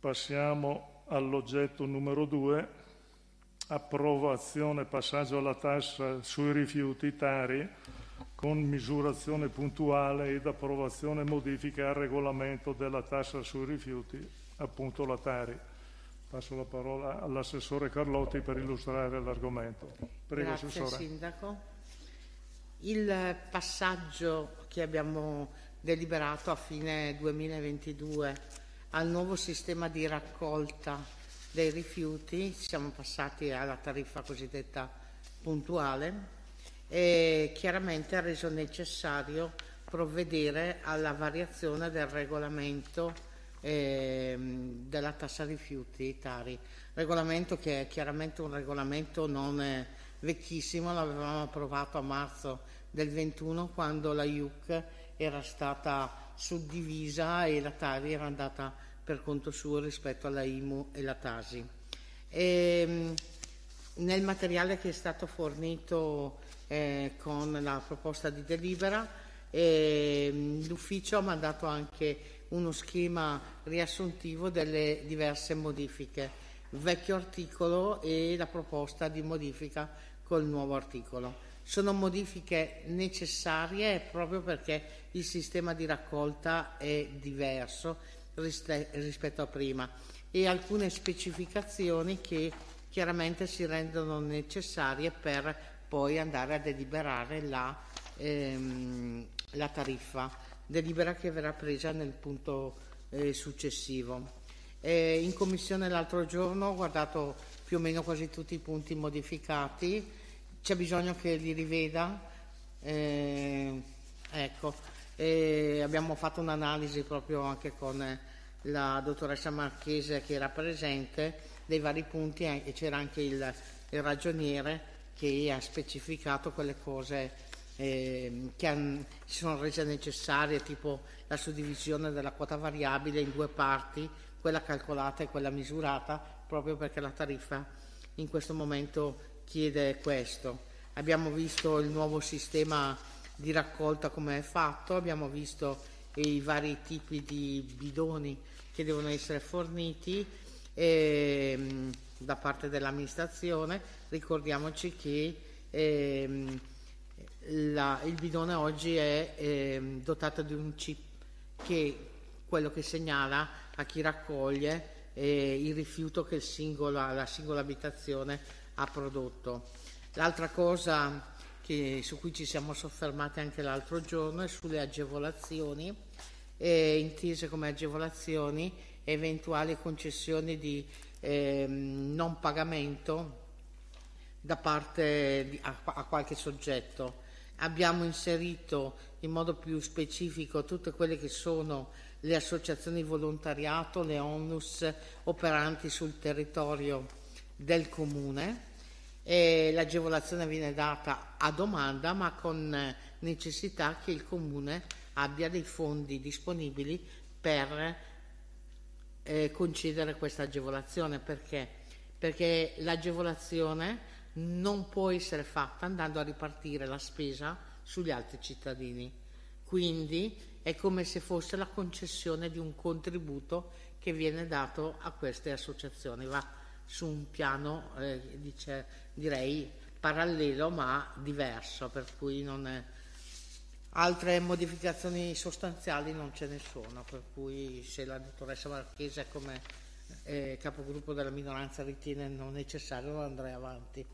Passiamo all'oggetto numero 2, approvazione passaggio alla tassa sui rifiuti TARI con misurazione puntuale ed approvazione modifica al regolamento della tassa sui rifiuti, appunto la TARI. Passo la parola all'assessore Carlotti per illustrare l'argomento. Prego, Grazie, assessore. Sindaco. Il passaggio che abbiamo deliberato a fine 2022 al nuovo sistema di raccolta dei rifiuti, siamo passati alla tariffa cosiddetta puntuale, e chiaramente ha reso necessario provvedere alla variazione del regolamento della tassa rifiuti TARI, regolamento che è chiaramente un regolamento non vecchissimo, l'avevamo approvato a marzo del 21 quando la IUC era stata suddivisa e la TARI era andata per conto suo rispetto alla IMU e la TASI. Nel materiale che è stato fornito con la proposta di delibera, l'ufficio ha mandato anche uno schema riassuntivo delle diverse modifiche, il vecchio articolo e la proposta di modifica col nuovo articolo. Sono modifiche necessarie proprio perché il sistema di raccolta è diverso rispetto a prima e alcune specificazioni che chiaramente si rendono necessarie per poi andare a deliberare la tariffa, delibera che verrà presa nel punto successivo. In commissione l'altro giorno ho guardato più o meno quasi tutti i punti modificati, c'è bisogno che li riveda, abbiamo fatto un'analisi proprio anche con la dottoressa Marchese che era presente dei vari punti e c'era anche il ragioniere che ha specificato quelle cose che si sono rese necessarie, tipo la suddivisione della quota variabile in due parti, quella calcolata e quella misurata, proprio perché la tariffa in questo momento chiede questo. Abbiamo visto il nuovo sistema di raccolta come è fatto, abbiamo visto i vari tipi di bidoni che devono essere forniti da parte dell'amministrazione. Ricordiamoci che il bidone oggi è dotato di un chip che quello che segnala a chi raccoglie il rifiuto che la singola abitazione ha prodotto. L'altra cosa su cui ci siamo soffermati anche l'altro giorno è sulle agevolazioni, intese come agevolazioni eventuali concessioni di non pagamento da parte a qualche soggetto. Abbiamo inserito in modo più specifico tutte quelle che sono le associazioni di volontariato, le ONLUS operanti sul territorio del comune. L'agevolazione viene data a domanda ma con necessità che il comune abbia dei fondi disponibili per concedere questa agevolazione. Perché l'agevolazione non può essere fatta andando a ripartire la spesa sugli altri cittadini, quindi è come se fosse la concessione di un contributo che viene dato a queste associazioni, va su un piano direi parallelo ma diverso, per cui altre modificazioni sostanziali non ce ne sono, per cui se la dottoressa Marchese come capogruppo della minoranza ritiene non necessario andrei avanti.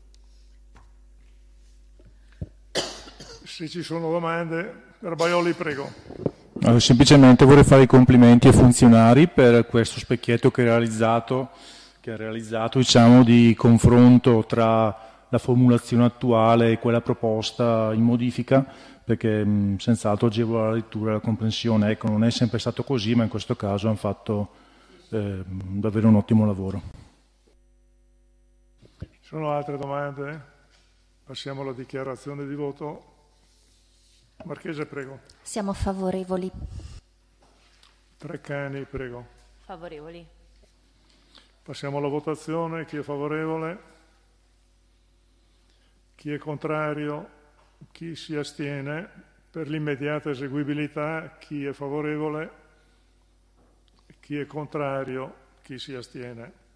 Se ci sono domande, Garbaioli, prego. Semplicemente vorrei fare i complimenti ai funzionari per questo specchietto che ha realizzato diciamo, di confronto tra la formulazione attuale e quella proposta in modifica, perché senz'altro agevola la lettura e la comprensione. Ecco, non è sempre stato così, ma in questo caso hanno fatto davvero un ottimo lavoro. Ci sono altre domande? Passiamo alla dichiarazione di voto. Marchese, prego. Siamo favorevoli. Treccani, prego. Favorevoli. Passiamo alla votazione. Chi è favorevole? Chi è contrario? Chi si astiene? Per l'immediata eseguibilità, chi è favorevole? Chi è contrario? Chi si astiene?